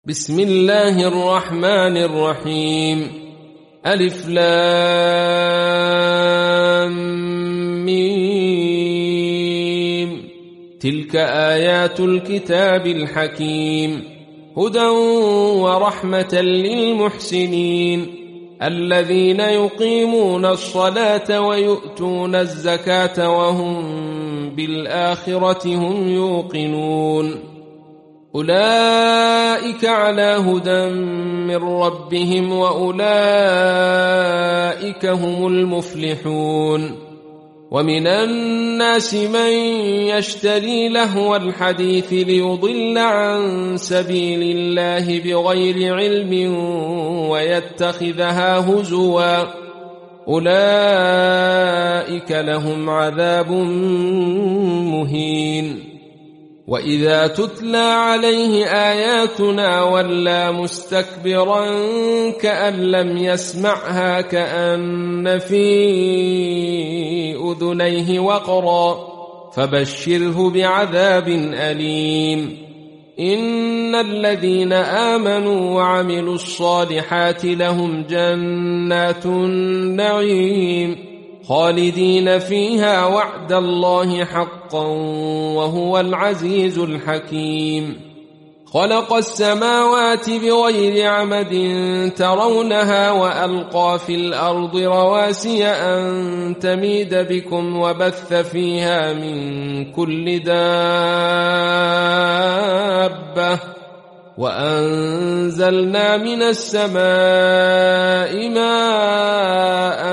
بسم الله الرحمن الرحيم. ألف لام ميم. تلك آيات الكتاب الحكيم، هدى ورحمة للمحسنين الذين يقيمون الصلاة ويؤتون الزكاة وهم بالآخرة هم يوقنون. أولئك على هدى من ربهم وأولئك هم المفلحون. ومن الناس من يشتري لهو الحديث ليضل عن سبيل الله بغير علم ويتخذها هزوا، أولئك لهم عذاب مهين. وإذا تتلى عليه آياتنا ولى مستكبرا كأن لم يسمعها كأن في أذنيه وقرا، فبشره بعذاب أليم. إن الذين آمنوا وعملوا الصالحات لهم جنات النعيم خالدين فيها وعد الله حقا وهو العزيز الحكيم. خلق السماوات بغير عمد ترونها وألقى في الأرض رواسي أن تميد بكم وبث فيها من كل دابة، وأنزلنا من السماء ماء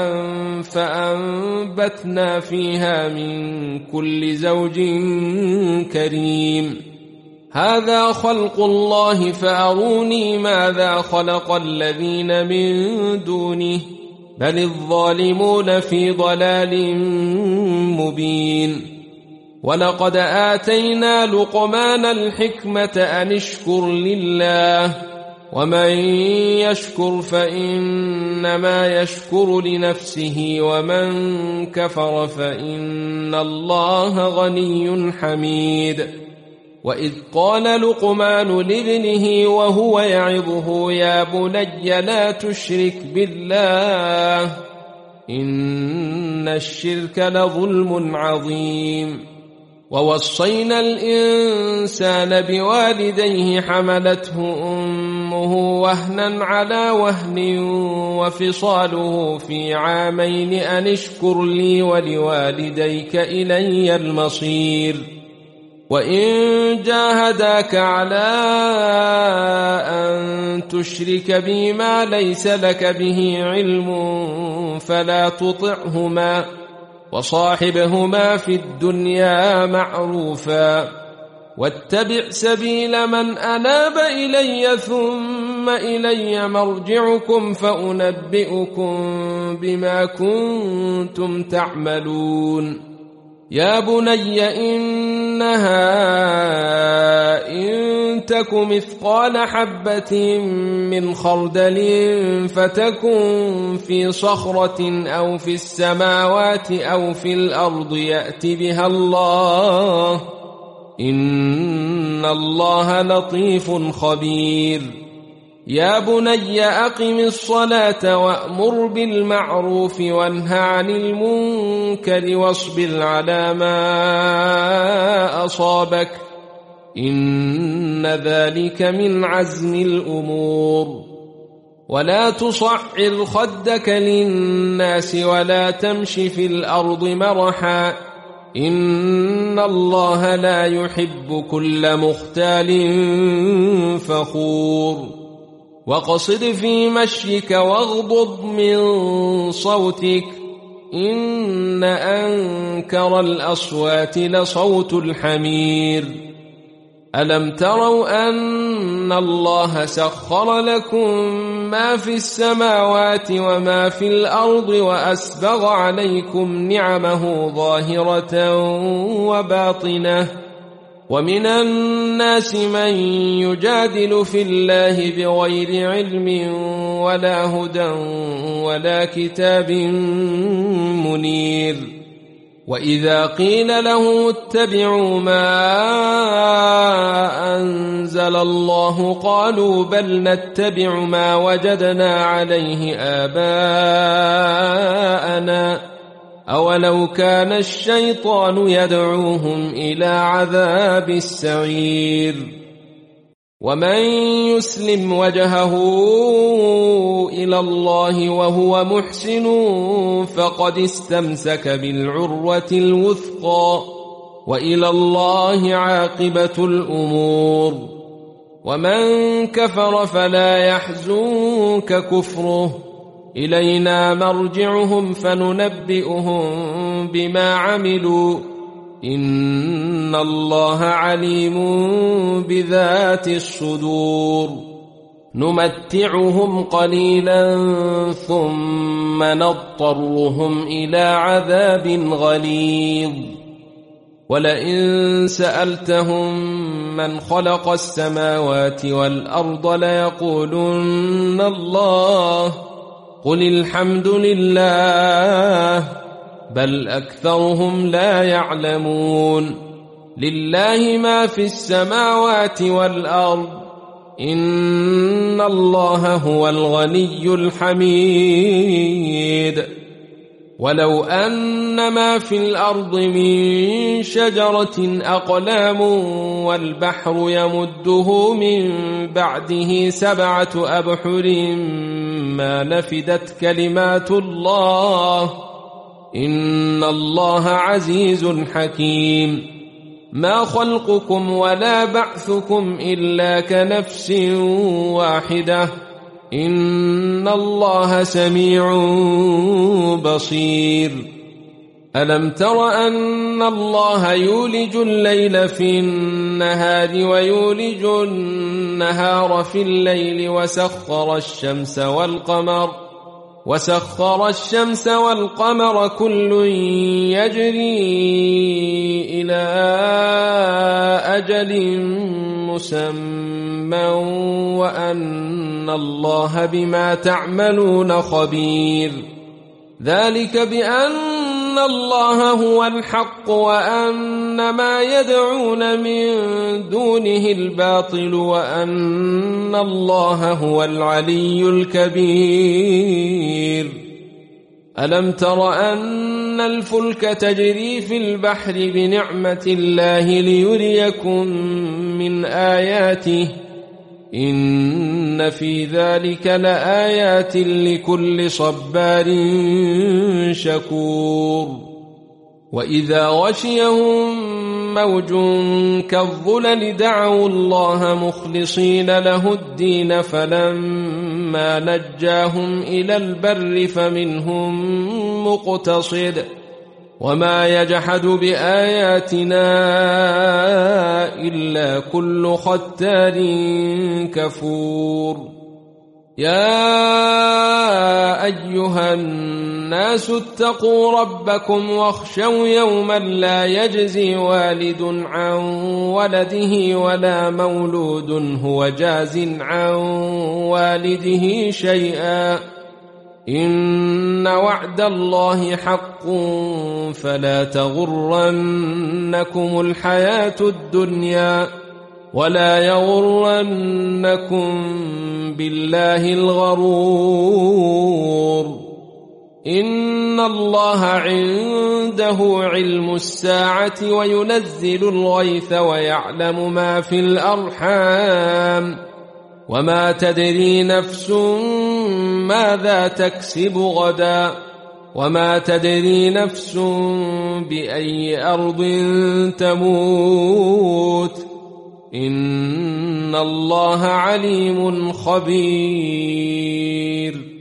فأنبتنا فيها من كل زوج كريم. هذا خلق الله فأروني ماذا خلق الذين من دونه بل الظالمون في ضلال مبين. ولقد آتينا لقمان الحكمة أن اشكر لله، ومن يشكر فإنما يشكر لنفسه ومن كفر فإن الله غني حميد. وإذ قال لقمان لابنه وهو يعظه يا بني لا تشرك بالله إن الشرك لظلم عظيم. ووصينا الإنسان بوالديه حملته أمه وهنا على وهن وفصاله في عامين أن اشكر لي ولوالديك إلي المصير. وإن جاهداك على أن تشرك بي ما ليس لك به علم فلا تطعهما وصاحبهما في الدنيا معروفا، واتبع سبيل من أناب إلي ثم إلي مرجعكم فأنبئكم بما كنتم تعملون. يا بني إنها إن تك مثقال حبة من خردل فتكن في صخرة أو في السماوات أو في الأرض يأت بها الله إن الله لطيف خبير. يا بني أقم الصلاة وأمر بالمعروف وانه عن المنكر واصبر على ما أصابك إن ذلك من عزم الأمور. ولا تصعر خدك للناس ولا تمش في الأرض مرحا إن الله لا يحب كل مختال فخور. وقصد في مشيك واغضض من صوتك إن أنكر الأصوات لصوت الحمير. ألم تروا أن الله سخر لكم ما في السماوات وما في الأرض وأسبغ عليكم نعمه ظاهرة وباطنة، ومن الناس من يجادل في الله بغير علم ولا هدى ولا كتاب منير. وإذا قيل له اتبعوا ما أنزل الله قالوا بل نتبع ما وجدنا عليه آباءنا أولو كان الشيطان يدعوهم إلى عذاب السعير ومن يسلم وجهه إلى الله وهو محسن فقد استمسك بالعروة الوثقى وإلى الله عاقبة الأمور ومن كفر فلا يحزنك كفره إلينا مرجعهم فننبئهم بما عملوا إن الله عليم بذات الصدور نمتعهم قليلا ثم نضطرهم إلى عذاب غليظ ولئن سألتهم من خلق السماوات والأرض ليقولن الله قل الحمد لله بل أكثرهم لا يعلمون لله ما في السماوات والأرض إن الله هو الغني الحميد ولو أن ما في الأرض من شجرة أقلام والبحر يمده من بعده 7 أبحر ما نفدت كلمات الله إن الله عزيز حكيم ما خلقكم ولا بعثكم إلا كنفس واحدة إن الله سميع بصير ألم تر أن الله يولج الليل في النهار ويولج النهار في الليل وسخر الشمس والقمر كل يجري إلى أجل مسمى وأن الله بما تعملون خبير ذلك بأن الله هو الحق وأن ما يدعون من دونه الباطل وأن الله هو العلي الكبير ألم تر أن الفلك تجري في البحر بنعمة الله ليريكم من آياته إن في ذلك لآيات لكل صبار شكور وإذا غشيهم موج كالظلل دعوا الله مخلصين له الدين فلما نجاهم إلى البر فمنهم مقتصد وما يجحد بآياتنا إلا كل ختار كفور يا أيها الناس اتقوا ربكم واخشوا يوما لا يجزي والد عن ولده ولا مولود هو جاز عن والده شيئا إن وعد الله حق فلا تغرنكم الحياة الدنيا ولا يغرنكم بالله الغرور إن الله عنده علم الساعة وينزل الغيث ويعلم ما في الأرحام وما تدري نفس ماذا تكسب غدا وما تدري نفس بأي أرض تموت إن الله عليم خبير